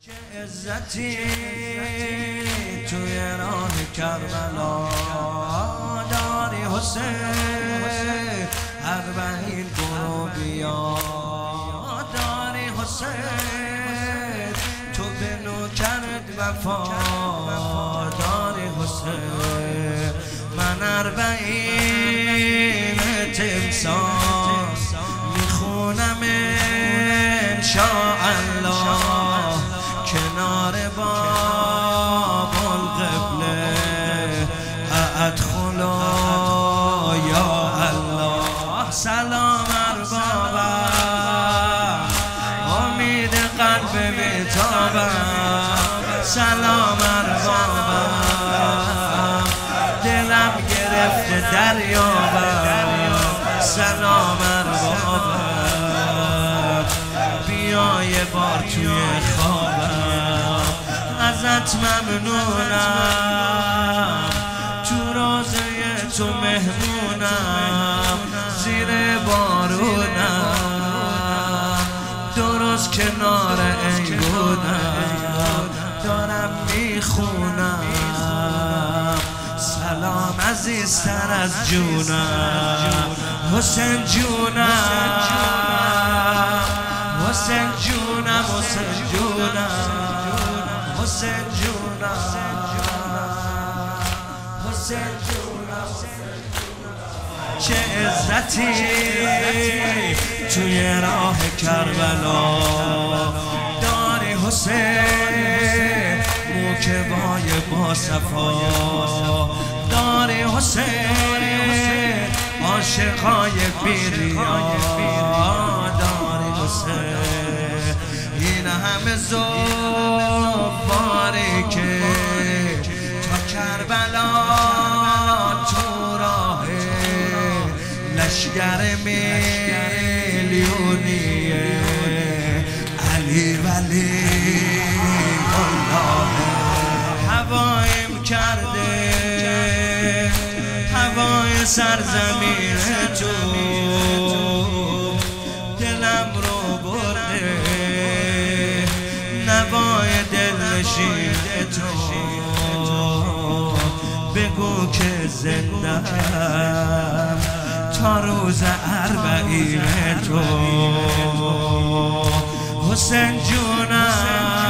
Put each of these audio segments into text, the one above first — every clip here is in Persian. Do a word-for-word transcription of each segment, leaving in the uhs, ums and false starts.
چه عزتی توی راه کربلا داری حسین، اربعین برو بیا داری حسین، تو به نوکرت وفا داری حسین، من اربعین تمساح میخونم انشاءالله کنار باب القبله ادخلا یا الله. سلام اربابم امید قلب بیتابم، سلام اربابم دلم گرفته دریابم، سلام اربابم بیا یه بار توی خوابم ازت ممنونم، تو روزه تو مهمونم زیر بارونم درست کنار ایوونم دارم میخونم، سلام عزیزتر از جونم حسین جونم، حسین جونم حسین جونم حسین جونم حسین جونم. چه عزتی توی راه کربلا داری حسین، موکبای با صفا داری حسین، عاشقای بیریا داری حسین، این همه زواری که تا کربلا تو راه لشگر میلیونیه علی ولی الله هوایم کرده هوای سرزمین تو، دلم رو برده نوای دلنشین تو، بگو که زندم تا روز اربعین تو، حسین جونم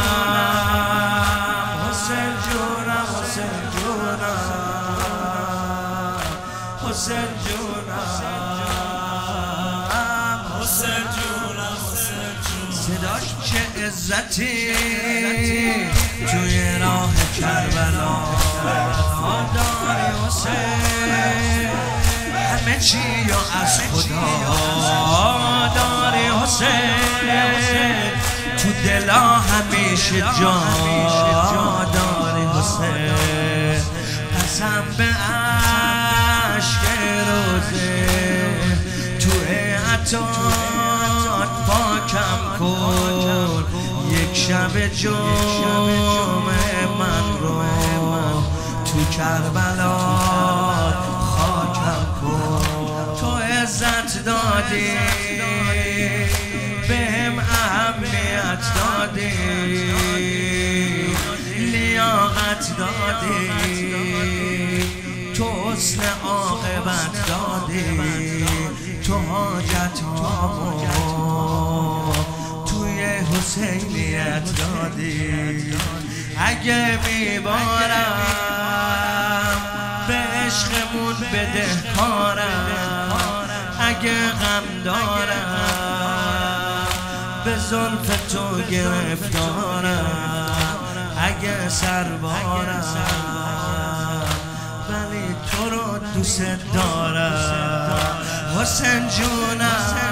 حسین جونم حسین جونم حسین جونم حسین جونم صداش چه عزتی توی راه کربلا داری حسین، همه چی یا از خدا داری حسین، تو دلا همیشه جا داری حسین، قسم به عشق روزه تو عطات پاکم کن، یک شب جمعه من رو تو کربلا خاکم کن، تو عزت دادی بهم اهمیت دادی لیاقت دادی، تو حسن عاقبت دادی، تو حاجت هامو توی حسینیت دادی، اگه میبارم به عشقمون بده کارم، اگه غم دارم به زلف تو گرفتارم، اگه سربارم ولی تو رو دوست دارم، حسین جونم